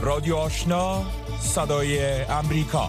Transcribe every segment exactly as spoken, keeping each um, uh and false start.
رادیو آشنا، صدای امریکا.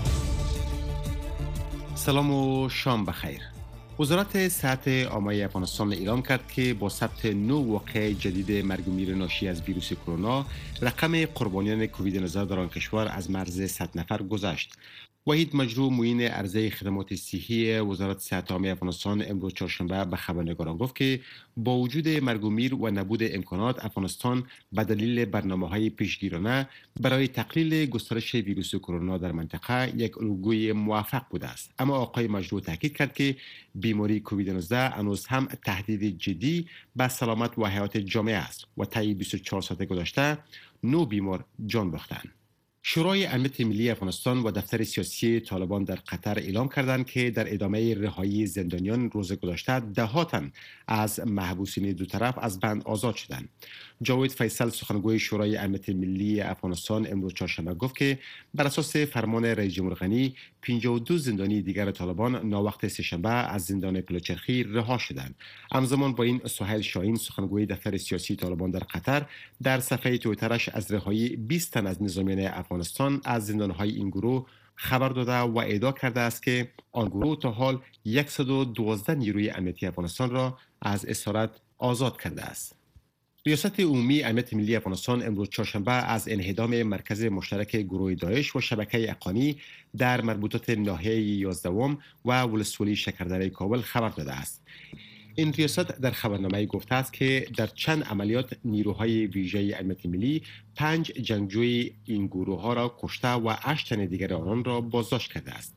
سلام و شام بخیر. وزارت صحت عامه افغانستان اعلام کرد که با ثبت نه واقعه جدید مرگ و میر ناشی از ویروس کرونا، رقم قربانیان کووید نوزده در آن کشور از مرز صد نفر گذشت. وحید مجروح، معین عرضه خدمات صحی وزارت صحت عامه افغانستان، امروز چهارشنبه به خبرنگاران گفت که با وجود مرگ و میر و نبود امکانات، افغانستان به دلیل برنامه‌های پیشگیرانه برای تقلیل گسترش ویروس کرونا در منطقه یک الگوی موفق بوده است. اما آقای مجروح تاکید کرد که بیماری کووید نوزده هنوز هم تهدید جدی به سلامت و حیات جامعه است و طی بیست و چهار ساعت گذشته نه بیمار جان باختند. شورای امنیت ملی افغانستان و دفتر سیاسی طالبان در قطر اعلام کردند که در ادامه رهایی زندانیان روز گذشته ده تن از محبوسین دو طرف از بند آزاد شدند. جاوید فیصل، سخنگوی شورای امنیت ملی افغانستان، امروز چهارشنبه گفت که بر اساس فرمان رئیس جمهور غنی پنجاه و دو زندانی دیگر طالبان ناوقت سه‌شنبه از زندان پلوچرخی رها شدند. همزمان با این، سهیل شاهین، سخنگوی دفتر سیاسی طالبان در قطر، در صفحه توییترش از رهایی بیست تن از نظامیان افغانستان از زندان‌های این گروه خبر داده و ادعا کرده است که آن گروه تا حال صد و دوازده نیروی امنیتی افغانستان را از اسارت آزاد کرده است. ریاست عمومی امنیت ملی افغانستان امروز چهارشنبه از انهدام مرکز مشترک گروه داعش و شبکه اقانی در مربوطات ناحیه یازدهم و ولسوالی شکردره کابل خبر داده است. این ریاست در خبرنامه گفته است که در چند عملیات نیروهای ویژه امنیت ملی پنج جنگجوی این گروه ها را کشته و هشت تن دیگر آنان را بازداشت کرده است.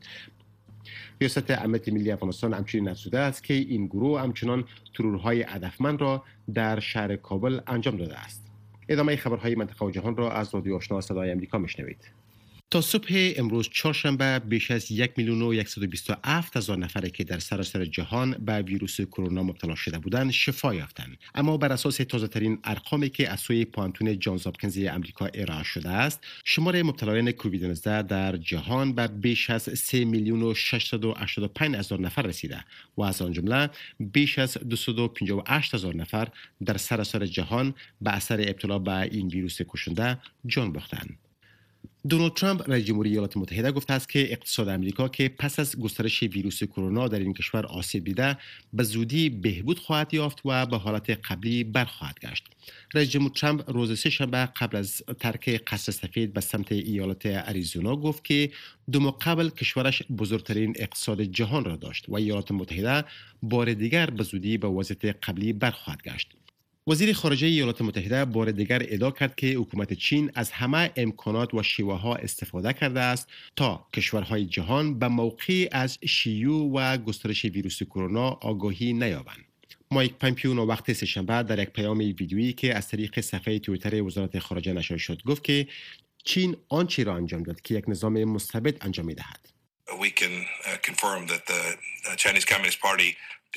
ریاست امنیت ملی افغانستان همچنین افزوده است که این گروه همچنان ترورهای هدفمند را در شهر کابل انجام داده است. ادامه خبرهای منطقه و جهان را از رادیو آشنا صدای امریکا میشنوید. تا صبح امروز چهارشنبه بیش از یک میلیون و صد و بیست و هفت هزار نفری که در سراسر جهان به ویروس کرونا مبتلا شده بودند شفا یافتند. اما بر اساس تازه‌ترین ارقامی که از سوی پانتون جانز هاپکینز امریکا ارائه شده است، شمار مبتلایان کووید نوزده در جهان به بیش از سه میلیون و ششصد و هشتاد و پنج هزار نفر رسیده و از آن جمله بیش از دویست و پنجاه و هشت هزار نفر در سراسر جهان به اثر ابتلا به این ویروس کشنده جان باختند. دونالد ترامپ، رئیس جمهوری ایالات متحده، گفته است که اقتصاد امریکا که پس از گسترش ویروس کرونا در این کشور آسیب دیده به زودی بهبود خواهد یافت و به حالت قبلی برخواهد گشت. رئیس جمهور ترامپ روز سه‌شنبه قبل از ترک قصر سفید به سمت ایالت اریزونا گفت که دو ماه قبل کشورش بزرگترین اقتصاد جهان را داشت و ایالات متحده بار دیگر به زودی به وضعیت قبلی برخواهد گشت. وزیر خارجه ایالات متحده بار دیگر ادعا کرد که حکومت چین از همه امکانات و شیوه‌ها استفاده کرده است تا کشورهای جهان به موقع از شیوع و گسترش ویروس کرونا آگاهی نیابند. مایک پامپیو وقت سه‌شنبه در یک پیام ویدیویی که از طریق صفحه توییتر وزارت خارجه نشر شد گفت که چین آنچه را انجام داد که یک نظام مستبد انجام می‌دهد. We can confirm that the Chinese Communist Party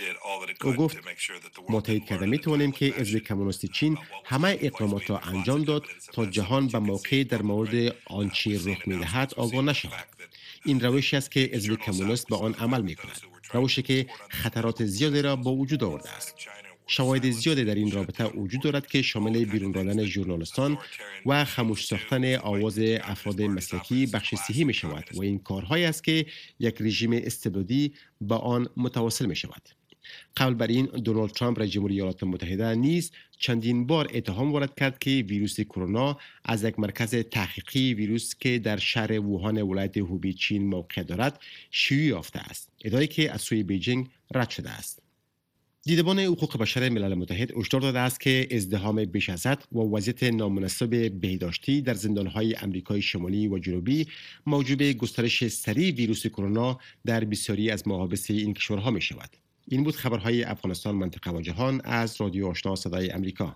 او گفت ما تایید کرده می توانیم که حزب کمونیست چین همه اقدامات را انجام داد تا جهان به موقع در مورد آنچه رخ می دهد آگاه نشود. این روشی است که حزب کمونیست با آن عمل می کند، روشی که خطرات زیادی را با وجود آورده است. شواهد زیادی در این رابطه وجود دارد که شامل بیرون دادن ژورنالیستان و خاموش ساختن آواز افراد مسلکی بخش صحی می شود و این کارهایی است که یک رژیم استبدادی با آن متواصل می شود. قبل بر این، دونالد ترامپ، رئیس جمهوری ایالات متحده، نیز چندین بار اتهام وارد کرد که ویروس کرونا از یک مرکز تحقیقی ویروس که در شهر ووهان ولایت هوبی چین موقع دارد شیوع یافته است، ادعایی که از سوی بیجینگ رد شده است. دیدبان حقوق بشر ملل متحد هشدار داده است که ازدحام بیش از حد و وضعیت نامناسب بهداشتی در زندان‌های آمریکای شمالی و جنوبی موجب گسترش سریع ویروس کرونا در بسیاری از محابس این کشورها می شود. این بود خبرهای افغانستان، منطقه و جهان از رادیو آشنا صدای امریکا.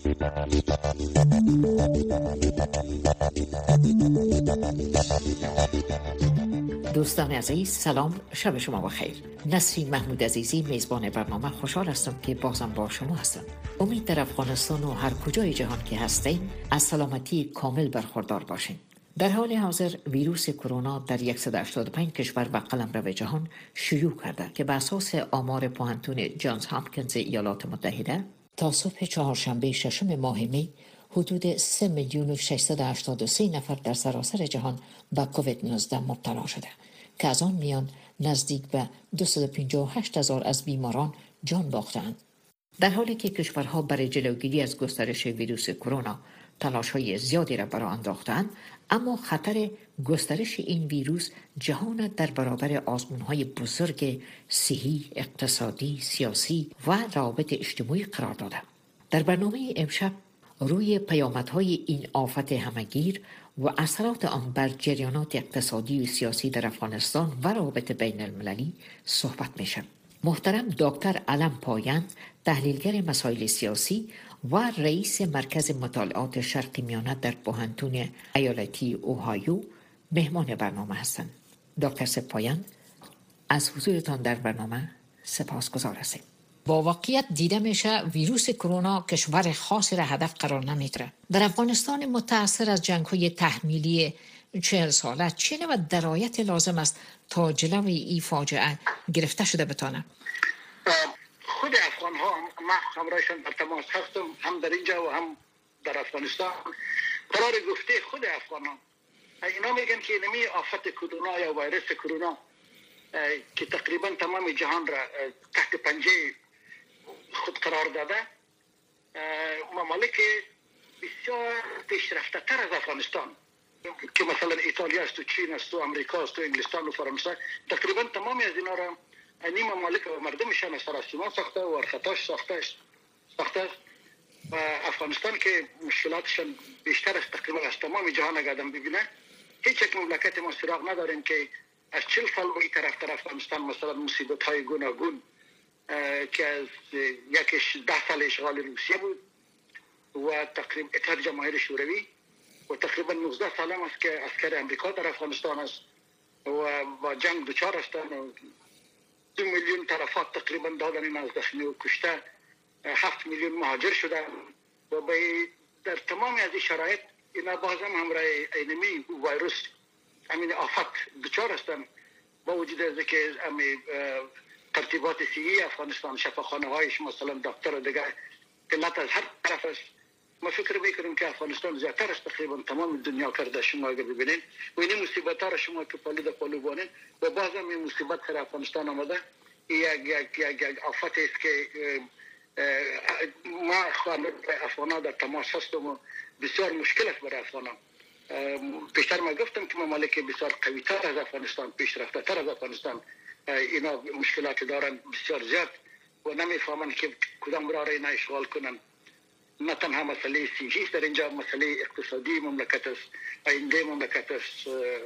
دوستان عزیز، سلام، شب شما بخیر. نسرین محمود عزیزی، میزبان برنامه، خوشحال هستم که بازم با شما هستم. امید در افغانستان و هر کجای جهان که هستین از سلامتی کامل برخوردار باشین. در حال حاضر ویروس کرونا در صد و هشتاد و پنج کشور و قلمرو جهان شیوع کرده که بر اساس آمار پانتون جانز هاپکینز ایالات متحده تا صبح چهارشنبه ششم ماه می حدود سه میلیون و ششصد و هشتاد و سه نفر در سراسر جهان به کووید نوزده مبتلا شده که از آن میان نزدیک به دویست و پنجاه و هشت هزار از بیماران جان باختند. در حالی که کشورها برای جلوگیری از گسترش ویروس کرونا تلاش‌های زیادی را برآورده انداختند، اما خطر گسترش این ویروس جهان در برابر آزمون‌های بزرگ صحی، اقتصادی، سیاسی و روابط اجتماعی قرار داده. در برنامه امشب روی پیامدهای این آفت همگیر و اثرات آن بر جریانات اقتصادی و سیاسی در افغانستان و روابط بین المللی صحبت میشه. محترم دکتر علم پایند، تحلیلگر مسائل سیاسی و رئیس مرکز مطالعات شرق میانه در پوهنتون ایالتی اوهایو مهمان برنامه هستند. دکتر سپایند، از حضورتان در برنامه سپاسگزار هستیم. با واقعیت دیده میشه ویروس کرونا کشور خاصی را هدف قرار نمیگیره. در افغانستان متأثر از جنگ‌های تحمیلی چهل ساله چه نوع درایت لازم است تا جلوی این فاجعه گرفته شده بتانه؟ خود افغان ها ما همراهشان در تماس هستم، هم در اینجا و هم در افغانستان. قرار گفته خود افغان ها اینا میگن که نمی آفت کرونا یا ویروس کرونا که تقریبا تمام جهان را تحت پنجه خود قرار داده، ممالک بسیار پیشرفته تر از افغانستان که مثلا ایتالیا است و چین است و امریکا است و انگلستان و فرانسه، تقریبا تمامی از اینا را این ممالک و مردمشان سراسیمان ساخته و ارخطاش ساخته ساخته است. و افغانستان که مشکلاتشان بیشتر است تقریبا از تمام جهان اگر آدم ببینه، هیچ یک مملکت ما سراغ نداریم که از چهل سال به این طرف در افغانستان مثلا مصیبت های گوناگون که از یکیش ده سال اشغال روسیه بود و تقریبا اتحاد جماهیر شوروی و تقریبا نوزده سال هم است که عسکر امریکا در افغانستان است و با جنگ دچار هستند و دو میلیون تلفات تقریبا دادن این از زخمی و کشته، هفت میلیون مهاجر شدن و در تمام از این شرایط اینا باز هم همراه اینمی ویروس همین آفت دچار هستند. با وجود از که همین ترتیبات صحی افغانستان، شفاخانه هایش مثلا دکتر و دیگر قلت از هر طرف است، ما فکر میکنیم که افغانستان زیادتر است تقریبا تمام دنیا کرده. شما اگر ببینید و این مصیبت ها را شما که پالو در پالو بانید و باز هم این مصیبت در افغانستان آمده، یک یک یک یک آفت است که ما افغان ها در تماس هستم و بسیار مشکل است برای افغان ها. بیشتر ما گفتم که ممالک بسیار قوی تر از افغانستان، پیشرفته تر از افغانستان اینا مشکلات دارن بسیار زیاد و نمیفهمن که کدام راه را اینا اشغال کنن. نه تنها مسئله سیاسی در اینجا، مسئله اقتصادی مملکت است، آینده مملکت است،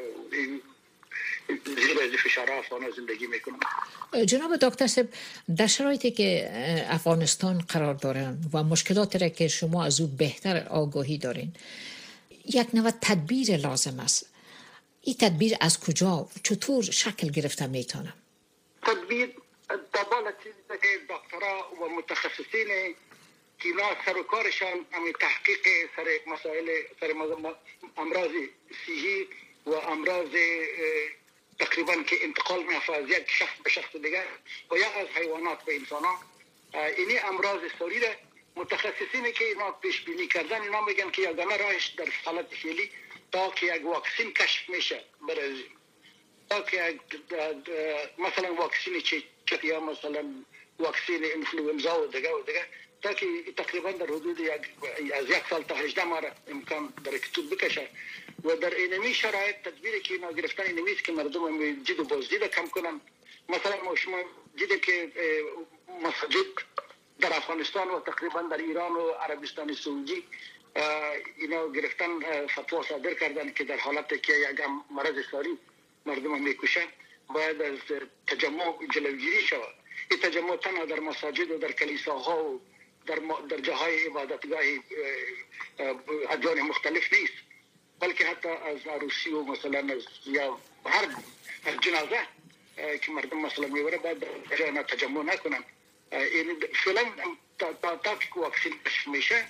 زیر از فشار افغان زندگی میکنن. جناب دکتر صاحب، در شرایطی که افغانستان قرار داره و مشکلاتی را که شما از او بهتر آگاهی دارین، یک نوع تدبیر لازم است. این تدبیر از کجا چطور شکل گرفته میتونه؟ تدبیر دبال چیزی که دکترها و متخصصین که اینا سر و کارشان همین تحقیق سر مسائل سر امراض صحی و امراض تقریبا که انتقال می‌یافته از یک شخص به شخص دیگر و یا از حیوانات به انسان ها، اینی امراض ساری را متخصصینی که اینا پیش بینی کردن اینا میگن که یگانه راهش در حالت فعلی تا که یک واکسین کشف میشه برای تا که مثلا واکسین چه یا مثلا واکسین انفلوئنزا و دیگه و دیگه تا که تقریبا در حدود یک از یک سال تا هجده ماه امکان در کتب بکشه و در اینمی شرایط تدبیری که اینا گرفتن اینمی است که مردم جد و بازدید کم کنن. مثلا ما شما دیده که مساجد در افغانستان و تقریبا در ایران و عربستان سعودی اینا گرفتن فتوا صادر کردن که در حالتی که یک مرض ساری مردم میکشن باید از تجمع جلوگیری شود. این تجمع تنها در مساجد و در کلیساها و در در جاهای عبادتگاه ادیان مختلف نیست، بلکه حتی از عروسی و مثلا از یا هر جنازه که مردم مثلا میبره باید در تجمع نکنن. این فعلا تا تا که واکسین کشف میشه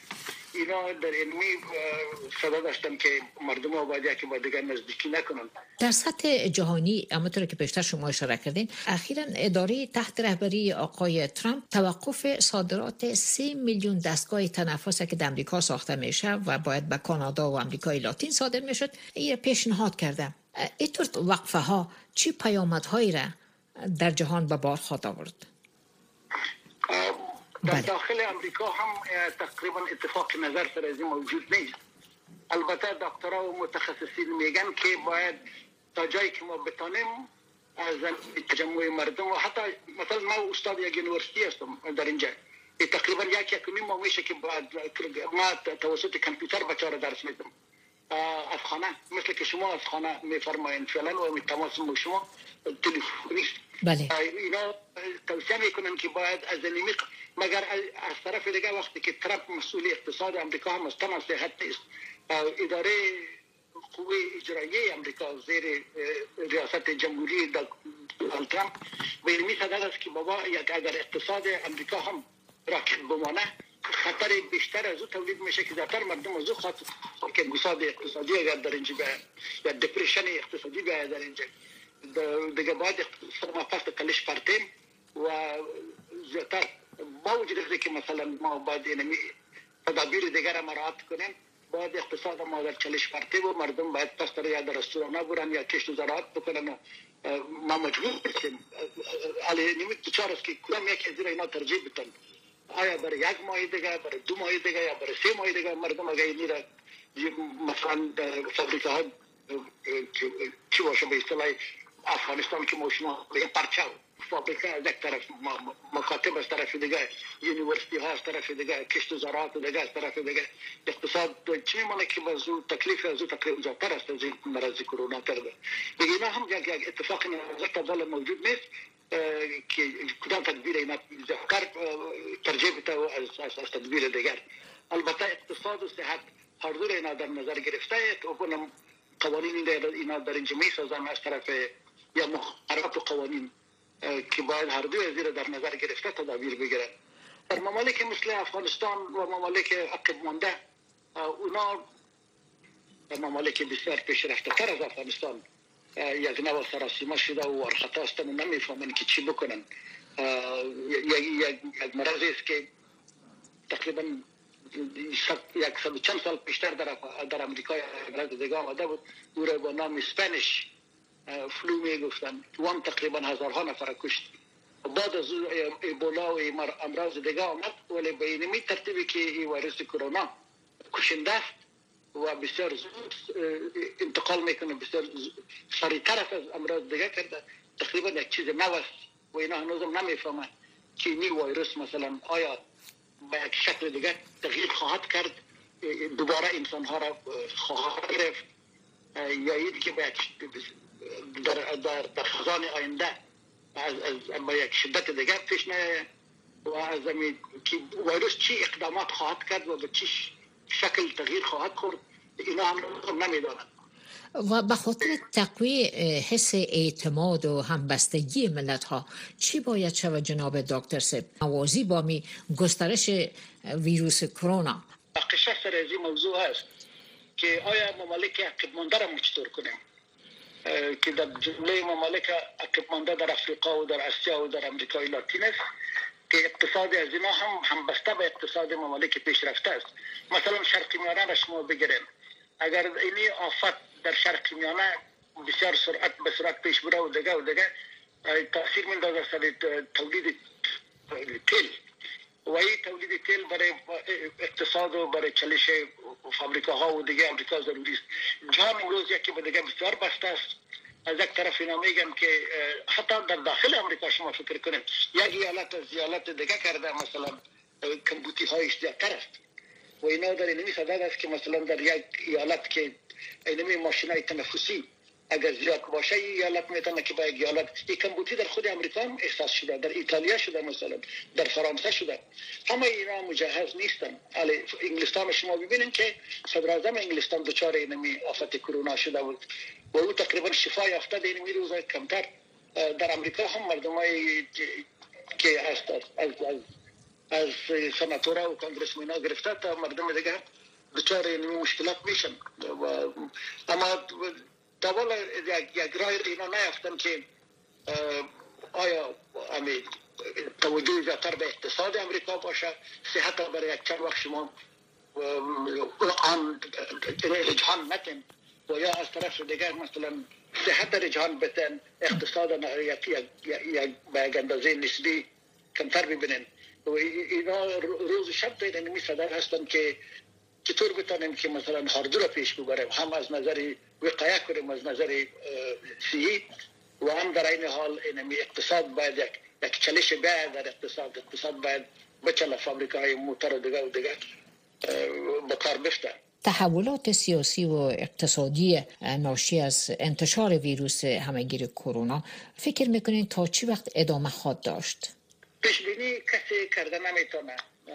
اینا در علمی صدا داشتن که مردم آبادی که با دیگر نزدیکی نکنن. در سطح جهانی همونطور که پیشتر شما اشاره کردین اخیراً اداره تحت رهبری آقای ترامپ توقف صادرات سه میلیون دستگاه تنفس که در امریکا ساخته میشه و باید به کانادا و آمریکای لاتین صادر میشد این پیشنهاد کرده. اینطور وقفه ها چی پیامدهایی را در جهان به بار خواهد آورد؟ در داخل امریکا هم تقریبا اتفاق نظر سر از این موجود نیست. البته دکترها و متخصصین میگن که باید تا جایی که ما بتانیم از تجمع مردم و حتی مثلا ما استاد یک یونیورسیتی هستم در اینجا تقریبا یک یک نیم ماه میشه که ما توسط کامپیوتر بچه‌ها درس میدم از خانه، مثل که شما از خانه میفرمایید فعلا و می تماس با شما تلفنی. بله. اینا توصیه میکنن که باید از نیمی مگر از طرف دیگه وقتی که ترامپ مسئول اقتصاد امریکا هم است تمام صحت نیست. اداره قوه اجرایی امریکا زیر ریاست جمهوری دونالد ترامپ به این صدد است که بابا یک اگر اقتصاد امریکا هم راکد بمانه خطر بیشتر از او تولید میشه که زیادتر مردم از او خاطر که گساد اقتصادی اگر در اینجا به یا دپریشن اقتصادی به در اینجا دیگه باید اقتصاد ما پس کلش پرتیم و زیادتر با وجود که مثلا ما باید اینمی تدابیر دیگر مراعات کنیم باید اقتصاد ما در چلش پرتیم و مردم باید پس در یا در رستوران برن یا کشت و زراعت بکنن و ما مجبور بشیم علی نیمی دوچار است که کدام یکی از اینا ترجیح بدن آیا برای یک ماه دیگه برای دو ماه دیگه یا برای سه ماه دیگه مردم اگه میره مثلا فابریکه ها چی باشه به اصطلاح افغانستان که ما شما به پرچاو فابریکه از یک طرف مکاتب از طرف دیگه یونیورسیتی ها از طرف دیگه کشت و زراعت دیگه از طرف دیگه اقتصاد چی میمونه که موضوع تکلیف از او تقریبا زیادتر است از این مرض کرونا کرده دیگه اینا هم یک یک اتفاق نظر تبدیل موجود نیست که کدام تدبیر اینا ذکر ترجیح بده از از تدبیر دیگر. البته اقتصاد و صحت هر دو اینا در نظر گرفته و کنم قوانین اینا در اینجا میسازن از طرف یا مقررات و قوانین که باید هر دو از در نظر گرفته تدابیر بگیرن. در ممالک مثل افغانستان و ممالک عقب مانده اونا در ممالک بسیار پیشرفته تر از افغانستان یک نوع سراسیمه شده و ورخطا هستن و نمیفهمن که چی بکنن. یک مرضی است که تقریبا یک سال چند سال پیشتر در در امریکا مرض دیگه آمده بود او را با نام اسپانیش فلو میگفتن وان تقریبا هزارها نفر کشت. بعد از ایبولا و امراض دیگه آمد ولی به اینمی ترتیبی که این ویروس کرونا کشنده است و بسیار زود انتقال میکنه بسیار سریعتر از امراض دیگه کرده تقریبا یک چیز نو است و اینا هنوزم نمیفهمن که این ویروس مثلا آیا به یک شکل دیگه تغییر خواهد کرد دوباره انسان ها را خواهد گرفت یا این که به در در در خزان آینده از از با یک شدت دیگه پیش نه و از همین که ویروس چی اقدامات خواهد کرد و به چی شکل تغییر خواهد کرد اینا هم نمیدانند. و به خاطر تقویت حس اعتماد و همبستگی ملت ها چی باید شود جناب دکتر سب موازی با می گسترش ویروس کرونا؟ بقیشه سر از این موضوع هست که آیا ممالک عقب مانده را چطور کنیم که در جمله ممالک عقب مانده در افریقا و در آسیا و در امریکای لاتین است که اقتصاد از اینا هم همبسته به اقتصاد ممالک پیشرفته است. مثلا شرق میانه را شما بگیریم اگر اینی آفت در شرق میانه بسیار سرعت به سرعت پیش بره و دیگه و دیگه تاثیر میندازه سر تولید تیل و این تولید تیل برای اقتصاد و برای چلش فابریکاها و دیگه امریکا ضروری است. جهان امروز یکی به دیگه بسیار بسته است. از یک طرف اینا میگن که حتی در داخل امریکا شما فکر کنید یک ایالت از ایالت دیگه کرده مثلا کمبوتی هایش زیادتر است و اینا در اینمی صدد است که مثلا در یک ایالت که اینمی ماشینای تنفسی اگر زیاد باشه این ایالت میتونه که با یک ایالت این کمبوتی در خود امریکا هم احساس شده در ایتالیا شده مثلا در فرانسه شده همه اینا مجهز نیستن. علی انگلستان شما ببینید که صدر اعظم انگلستان دچار اینمی آفت کرونا شده بود و او تقریبا شفا یافته در اینمی روزای کمتر. در امریکا هم مردمای که از از از سناتورها و کنگرسمن‌ها گرفته تا مردم دیگه دچار این مشکلات میشن. و اما دوال یک یک راه اینا نیافتن که آیا امی توجه زیادتر به اقتصاد امریکا باشه، صحت برای یک چند وقت شما آن رجحان نکن و یا از طرف دیگر مثلا صحت رجحان بتن، اقتصاد یک یک به یک اندازه نسبی کمتر ببینن. و اینا روز شب دیدن می صدر هستن که چطور بتانیم که مثلا هر دو را پیش ببریم، هم از نظر وقایه کنیم از نظر صحی و هم در این حال اینمی اقتصاد باید یک یک چالش باید در اقتصاد اقتصاد باید بچله، فابریکای موتور و دیگر و دیگر به کار بفته. تحولات سیاسی و اقتصادی ناشی از انتشار ویروس همهگیر کرونا فکر میکنین تا چی وقت ادامه خواهد داشت؟ پیش بینی کسی کرده نمیتونه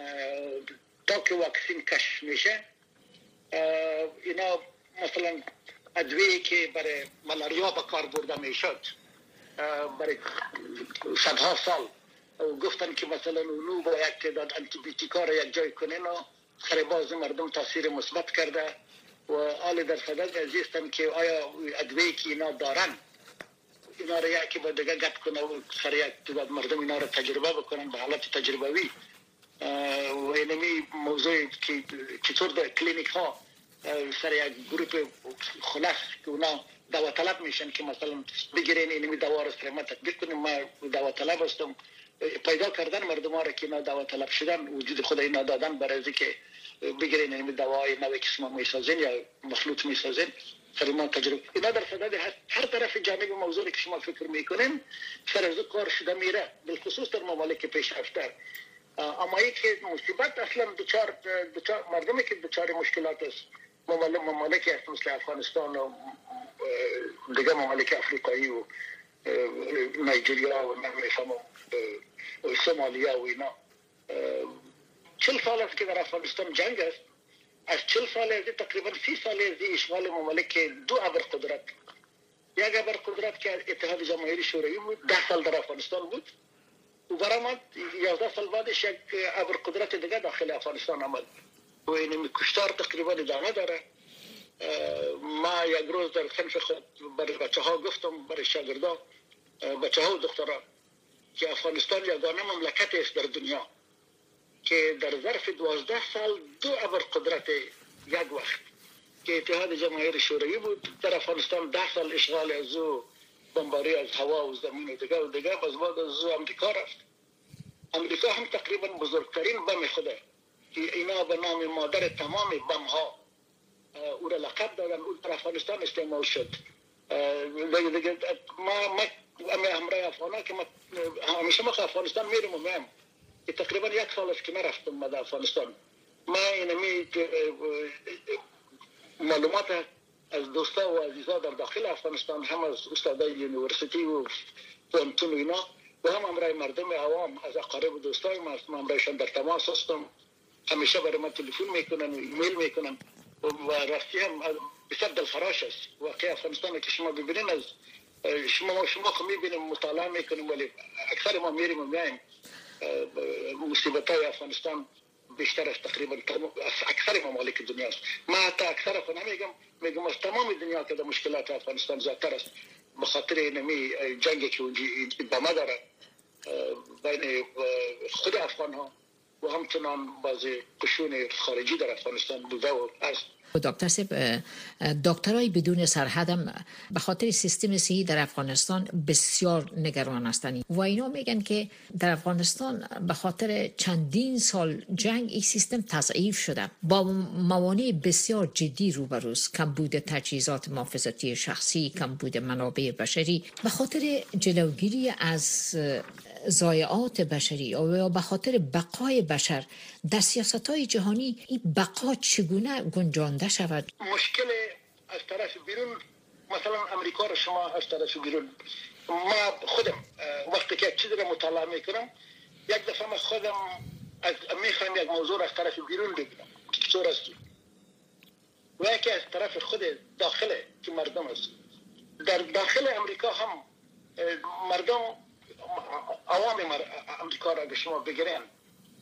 تا که واکسین کشف میشه. اینا مثلا ادویه‌ای که برای ملاریا به کار برده میشد برای صدها سال گفتن که مثلا اونو با یک تعداد آنتی بیوتیکا را یک جای کنین و سر باز مردم تاثیر مثبت کرده و آل در صدد ازیستن که آیا ادویه‌ای که اینا دارن اینا را یکی با دیگه گپ کنه و سر یک تعداد مردم اینا را تجربه بکنن به حالت تجربوی. و اینمی موضوعی که چطور در کلینیک ها سر یک گروپ خلاص که اونا دوا طلب میشن که مثلا بگیرین اینمی دوا را سر ما تطبیق کنیم. ما دوا طلب هستم، پیدا کردن مردم ها را که اینا دوا طلب شدن وجود خود اینا دادن برای از که بگیرین اینمی دوای نوی که شما میسازین یا مخلوط میسازین سر ما تجربه. اینا در صدد هر طرف جانب موضوعی که شما فکر میکنین سر از کار شده میره، بالخصوص در ممالک پیشرفته. اما یک مصیبت اصلا دوچار دوچار مردمی که دوچار مشکلات است ممالک ممالک است مثل افغانستان و دیگه ممالک افریقایی و نایجریا و نمیفهم و سومالیا و اینا. چل سال است که در افغانستان جنگ است. از چل سال از تقریبا سی سال از اشغال ممالک دو ابرقدرت، یک ابرقدرت که اتحاد جماهیر شوروی بود ده سال در افغانستان بود و برآمد یازده سال بعدش یک ابرقدرت دیگه داخل افغانستان آمد و این کشتار تقریبا ادامه داره. ما یک روز در صنف خود برای بچه ها گفتم، برای شاگردا بچه ها و دختران که افغانستان یگانه مملکت است در دنیا که در ظرف دوازده سال دو ابرقدرت یک وقت که اتحاد جماهیر شوروی بود در افغانستان ده سال اشغال از او بمباری از هوا و زمین و دیگه و دیگه باز بعد از او امریکا رفت. امریکا هم تقریبا بزرگترین بم خوده که اینا به نام مادر تمام بم ها او را لقب دادن، اون در افغانستان استعمال شد. دیگه دیگه ما ما امی همراه افغانا که ما همیشه ما افغانستان میرم و میم که تقریبا یک سال است که نرفتم ما در افغانستان. ما اینمی معلومات از دوستا و عزیزا در داخل افغانستان هم از استادای یونیورسیتی و پوانتون و اینا و هم همراه مردم عوام از اقارب و دوستای ما همراهشان در تماس هستم. همیشه برای ما تلفن میکنن و ایمیل میکنن و راستی هم بسیار دلخراش است. واقعا افغانستان که شما ببینین از شما شما خو میبینیم مطالعه میکنیم ولی اکثر ما میریم و میایم. مصیبت های افغانستان بیشتر از تقریبا اکثر ممالک دنیا است. ما حتی اکثر خو نمیگم، میگم از تمام دنیا که در مشکلات افغانستان زیادتر است به خاطر اینمی جنگی که ادامه داره بین خود افغان ها و همچنان بعضی قشون خارجی در افغانستان بوده و است. دکتر صاحب، دکترای بدون سرحد هم به خاطر سیستم صحی در افغانستان بسیار نگران هستند و اینا میگن که در افغانستان به خاطر چندین سال جنگ این سیستم تضعیف شده، با موانع بسیار جدی روبروست، کمبود تجهیزات محافظتی شخصی، کمبود منابع بشری. به خاطر جلوگیری از ضایعات بشری یا به خاطر بقای بشر در سیاست‌های جهانی این بقا چگونه گنجانده شود؟ مشکل از طرف بیرون، مثلا امریکا رو شما از طرف بیرون، ما خودم وقتی که یک چیزی رو مطالعه میکنم یک دفعه من خودم از میخوام یک موضوع از طرف بیرون ببینم چطور است و یکی از طرف خود داخل که مردم است. در داخل امریکا هم مردم عوام امریکا را به شما بگیرن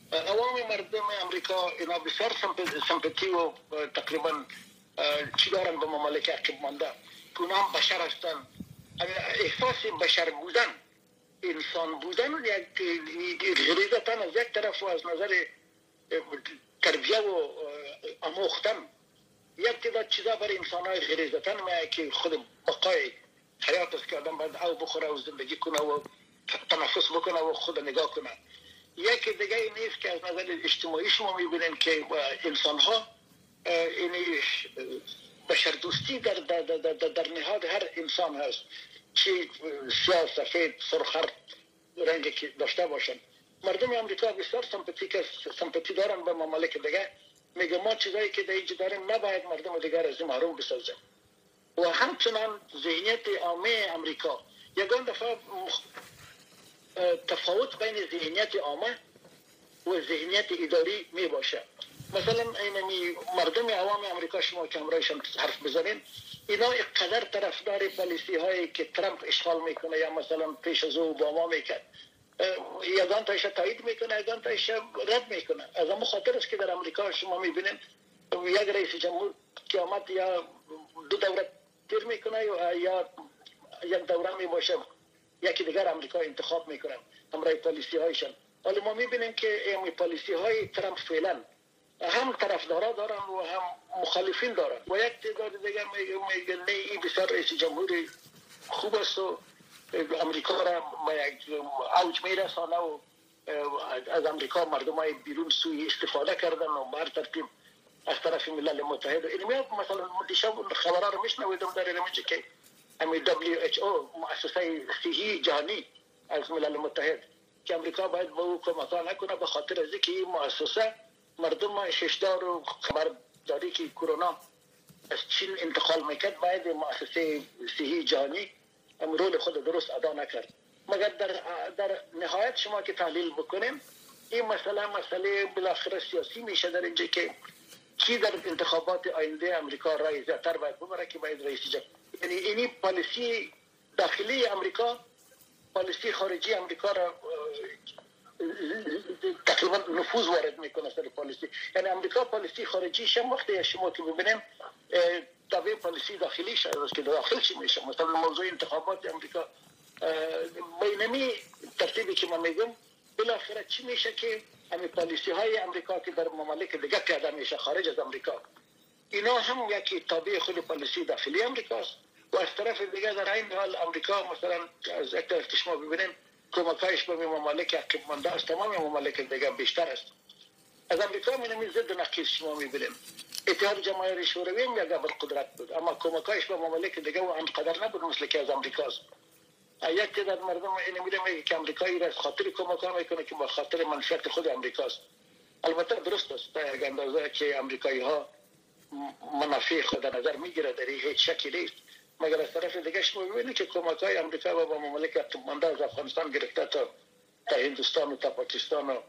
عوام مردم امریکا اینا بسیار سمپاتی و تقریبا چی دارن به ممالک عقب مانده که اونا هم بشر هستن. احساس بشر بودن، انسان بودن یک غریزتا از یک طرف و از نظر تربیه و آموختن یک تعداد چیزا برای انسان های غریزتا میاد که خود بقای حیات است که آدم باید او بخوره و زندگی کنه و تنفس بکنه و خود نگاه کنه. یکی دیگه این نیست که از نظر اجتماعی شما میبینین که انسان ها این بشر دوستی در, در, در, در, در نهاد هر انسان هست، چی سیاه، سفید، سرخ، هر رنگی که داشته باشن. مردم امریکا بسیار سمپاتیک سمپاتی دارن به ممالک دیگه. میگه ما چیزایی که در اینجا داریم نباید مردم دیگر از این محروم بسازیم. و همچنان ذهنیت عامه امریکا یگان دفعه تفاوت بین ذهنیت عامه و ذهنیت اداری می باشه. مثلا اینمی مردم عوام امریکا شما که همراهشان حرف بزنین، اینا اقدر طرفدار پالیسی هایی که ترامپ اشغال میکنه یا مثلا پیش از او اوباما میکرد، یگان تایش تایید میکنه، یگان تایش رد میکنه. از اما خاطر است که در امریکا شما میبینین یک رئیس جمهور که آمد یا دو دوره تیر میکنه یا یک دوره می باشه یکی دیگر امریکا انتخاب میکنن همراه پالیسی هایشان. ولی ما میبینیم که این پالیسی های ترامپ فعلا هم طرفدارا دارن و هم مخالفین دارن و یک تعداد دیگر میگن نه این بسیار رئیس جمهوری خوب است و امریکا را به یک اوج میرسانه و از امریکا مردم های بیرون سوی استفاده کردن و بر ترتیب از طرف ملل متحد. این میاد مثلا دیشب خبرها رو میشنویدم در اینجا که امی دبلیو اچ او مؤسسه صحی جهانی از ملل متحد که امریکا باید به او کمک نکنه به خاطر از اینکه این مؤسسه مردم ششدار و خبرداری که کرونا از چین انتقال میکرد باید مؤسسه صحی جهانی رول خود درست ادا نکرد. مگر در در نهایت شما که تحلیل بکنیم این مسئله مسئله بالاخره سیاسی میشه در اینجا که کی در انتخابات آینده امریکا رای زیادتر باید ببره که باید رئیس جمهور. یعنی اینی پالیسی داخلی امریکا پالیسی خارجی امریکا را تقریبا نفوذ وارد میکنه سر پالیسی. یعنی امریکا پالیسی خارجی شما وقتی شما که ببینیم تابع پالیسی داخلی شده که داخل چی میشه. مثلا موضوع انتخابات امریکا بینمی ترتیبی که من میگم بالاخره چی میشه که همین پالیسی های امریکا که در ممالک دیگه پیاده میشه خارج از امریکا اینا هم یکی تابع خود پالیسی داخلی امریکاست و از طرف دیگه در این حال امریکا مثلا از یک طرف شما ببینیم کمکایش به ممالک عقب مانده از تمام ممالک دیگه بیشتر است. از امریکا می ضد نقیض شما میبینیم اتحاد جماهیر شوروی هم یک قدرت بود اما کمکایش به ممالک دیگه و انقدر نبود مثل که از امریکاست. یک تعداد مردم اینو میگه که امریکایی را از خاطر کمک میکنه که با خاطر منفعت خود امریکاست. البته درست است در یک اندازه که امریکایی ها منافع خود در نظر میگیره در این هیچ شکی نیست. مگر از طرف دیگه شما ببینید که کمک‌های امریکا و با ممالک عقب مانده از افغانستان گرفته تا تا هندوستان و تا پاکستان و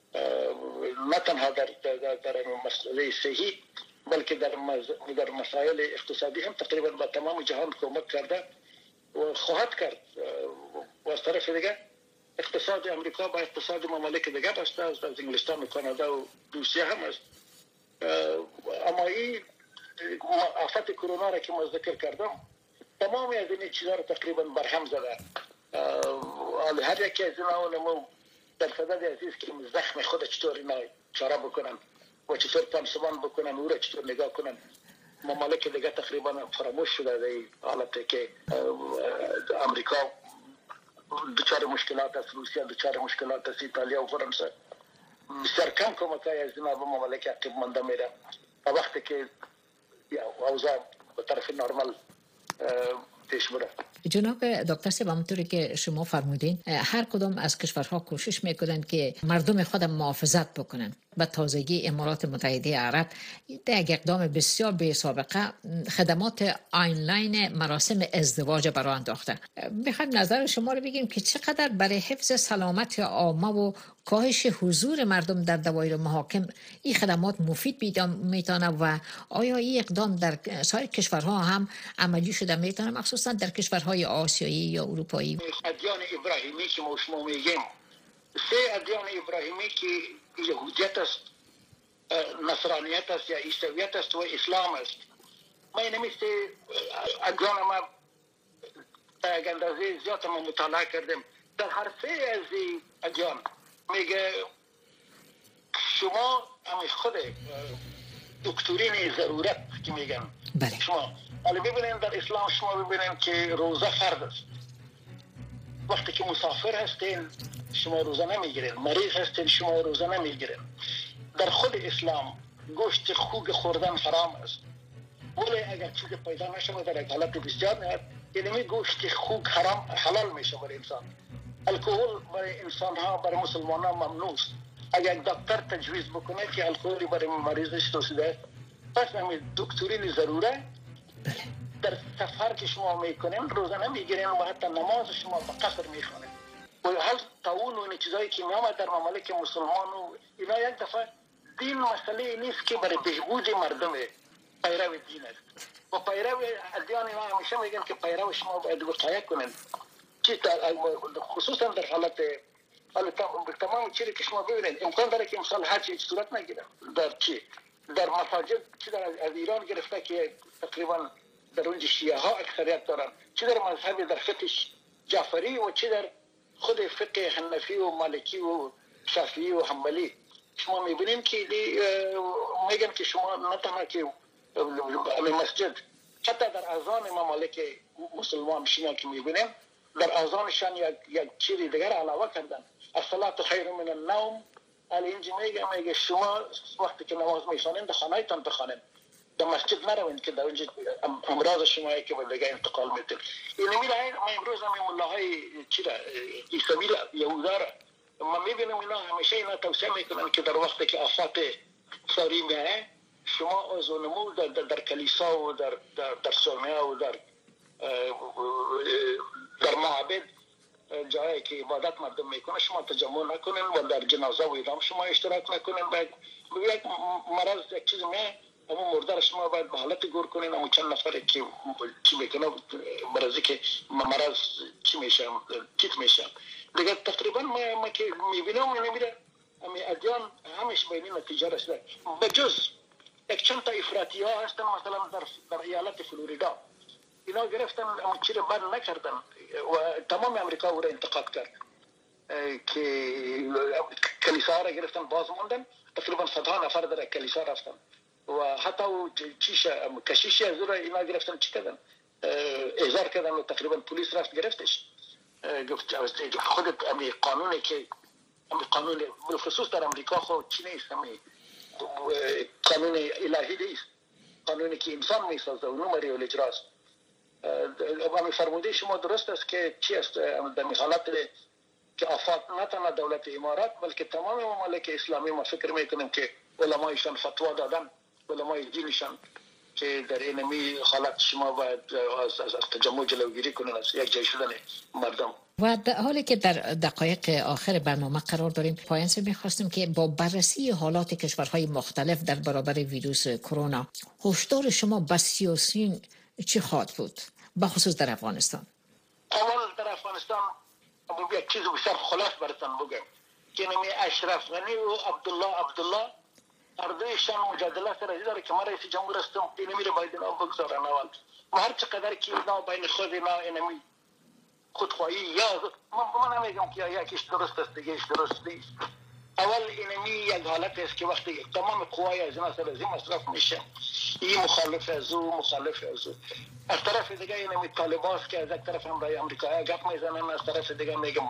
نه تنها در در در مسئله صحی بلکه در در مسائل اقتصادی هم تقریبا با تمام جهان کمک کرده و خواهد کرد. و از طرف دیگه اقتصاد امریکا با اقتصاد ممالک دیگه بسته است، از انگلستان و کانادا و روسیه هم است. اما این آفت کرونا را که ما ذکر کردم تمامی از این چیزها را تقریبا برهم زده. هر یکی از اینا نمو در صدد عزیز که زخم خود چطور اینا چاره بکنن و چطور پانسمان بکنن او را چطور نگاه کنن. ممالک دیگه تقریبا فراموش شده در حالتی که امریکا دچار مشکلات است، روسیه دچار مشکلات است، ایتالیا و فرانسه بسیار کم کمکای از اینا به ممالک عقب مانده میره و وقتی که اوضاع به طرف نرمال پیش بره. جناب دکتر صاحب همونطوری که شما فرمودین هر کدام از کشورها کوشش میکنن که مردم خود محافظت بکنن. به تازگی امارات متحده عرب در یک اقدام بسیار بی سابقه خدمات آنلاین مراسم ازدواج برای انداخته. میخوایم نظر شما رو بگیم که چقدر برای حفظ سلامت عامه و کاهش حضور مردم در دوایر محاکم این خدمات مفید میتونه و آیا این اقدام در سایر کشورها هم عملی شده میتونه مخصوصا در کشورهای آسیایی یا اروپایی؟ ادیان ابراهیمی که ما شما میگیم سه ادیان ابراهیمی که یهودیت است، نصرانیت است یا عیسویت است و اسلام است. ما اینمی سه ادیان ما یک اندازه زیاد ما مطالعه کردیم. در هر سه از ادیان میگه شما همه خود دکترین ضرورت که میگن بله. شما ولی ببینید در اسلام شما ببینید که روزه فرض است. وقتی که مسافر هستین شما روزه نمیگیرین، مریض هستین شما روزه نمیگیرین. در خود اسلام گوشت خوک خوردن حرام است، ولی اگر چیز پیدا نشه در یک حالت بسیار نهایت یعنی گوشت خوک حرام حلال میشه برای انسان. الکل برای انسان ها برای مسلمان ها ممنوع است. اگر دکتر تجویز بکنه که الکل برای مریضش توصیده، پس همین دکترین ضروره. در سفر که شما میکنین روزه نمیگیرین و حتی نماز شما به قصر میخوانین و حال طاعون و این چیزایی که میامد در ممالک مسلمان و اینا یک دفعه دین مسئله نیست که برای بهبود مردم پیرو دین است و پیرو ادیان اینا همیشه میگن که پیرو شما باید وقایه کنین خصوصا در حالت تمام چیزی که شما ببینید امکان داره که مثال حج هیچ صورت نگیره در چی در مساجد چی در از ایران گرفته که تقریبا در اونجا شیعه ها اکثریت دارن، چی در مذهب در فقه جعفری و چی در خود فقه حنفی و مالکی و شافعی و حنبلی. شما میبینیم که میگن که شما نه تنها که مسجد حتی در اذان ممالک مسلمان شیعه که میبینیم در اذانشان یک یک چیز دیگر علاوه کردن، الصلاة خیر من النوم. علی اینجا میگه میگه شما وقتی که نماز میخوانید در خانه‌تان بخوانید، در مسجد نروید که در اونجا امراض شما که به دیگه انتقال میتونه. این میره ما امروز هم ملاهای چیرا عیسوی یهودا را ما میبینیم اینا همیشه اینا توصیه میکنن که در وقتی که آفات ساری میه شما از نمو در, در, در کلیسا و در در, در صومعه و در در معبد جایی که عبادت مردم میکنه شما تجمع نکنین و در جنازه و ایدام شما اشتراک نکنین. باید یک مرض یک چیز میه اما مرده شما باید به حالت گور کنین. اما چند نفره که چی میکنه مرضی که مرض چی میشه کیت میشه دیگه تقریبا ما, ما که میبینم نمیره امی ادیان همش بینی نتیجه رسیده به جز یک چند تا افراطی ها هستن. مثلا در, در ایالت فلوریدا اینا گرفتن اما چی رو بند نکردن و تمام امریکا او را انتقاد کرد که کلیسا را گرفتن باز موندن. تقریبا صدها نفر در کلیسا رفتن و حتی چیش کشیشی از او را اینا گرفتن چی کردن احضار کردن و تقریبا پلیس رفت گرفتش. گفت خودت امی قانونی که امی قانون بالخصوص در امریکا خود چی نیست، امی قانون الهی نیست، قانونی که انسان میسازه و نمری و الاجراست. امی فرموده شما درست است که چی است در حالت که آفات نه تنها دولت امارات بلکه تمام ممالک اسلامی ما فکر میکنیم که علمایشان فتوا دادن، علمای دینشان که در اینمی حالت شما باید از, از تجمع جلوگیری کنن از یک جای شدن مردم. و در حالی که در دقایق آخر برنامه قرار داریم پایان سر می‌خواستیم که با بررسی حالات کشورهای مختلف در برابر ویروس کرونا هشدار شما به سیاسیون چی خواهد بود به خصوص در افغانستان؟ اول در افغانستان یک چیز بسیار خلاص براتون بگم که نمی اشرف غنی و عبدالله عبدالله هر دویشان مجادله سر داره که ما رئیس جمهور هستم اینمی رو باید اینا بگذارن اول و هر چقدر که اینا بین خود اینا اینمی خودخواهی یا من نمیگم که یکیش درست است دیگهش درست نیست. اول اینمی یک حالت است که وقتی تمام قوای از اینا سر از این مصرف میشه این مخالف از او مخالف از او از طرف دیگه اینمی طالباست که از یک طرف هم برای امریکایی گپ میزنن از طرف دیگه میگم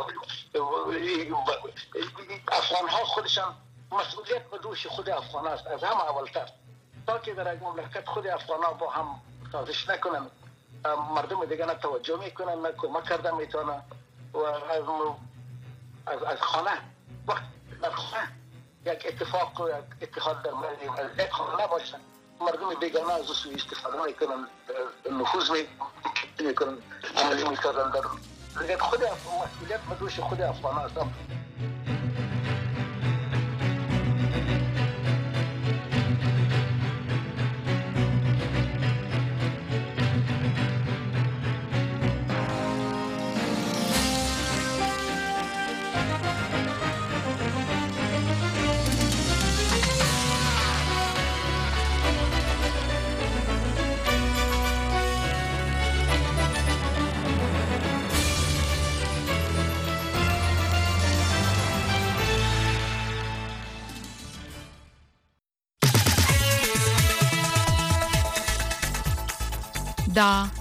افغان ها خودشان مسئولیت به دوش خود افغان است از هم اولتر تا که در یک مملکت خود افغان ها با هم سازش نکنن مردم دیگه نه توجه میکنن نه کمک کردن میتونن و از از, از خانه وقت در خانه یک اتفاق و یک اتحاد در مردم یک خانه نباشن مردم بیگانه از سوی استفاده میکنن نفوذ میکنن عملی میکنن در دیگه خود مسئولیت به دوش خود افغان است. دا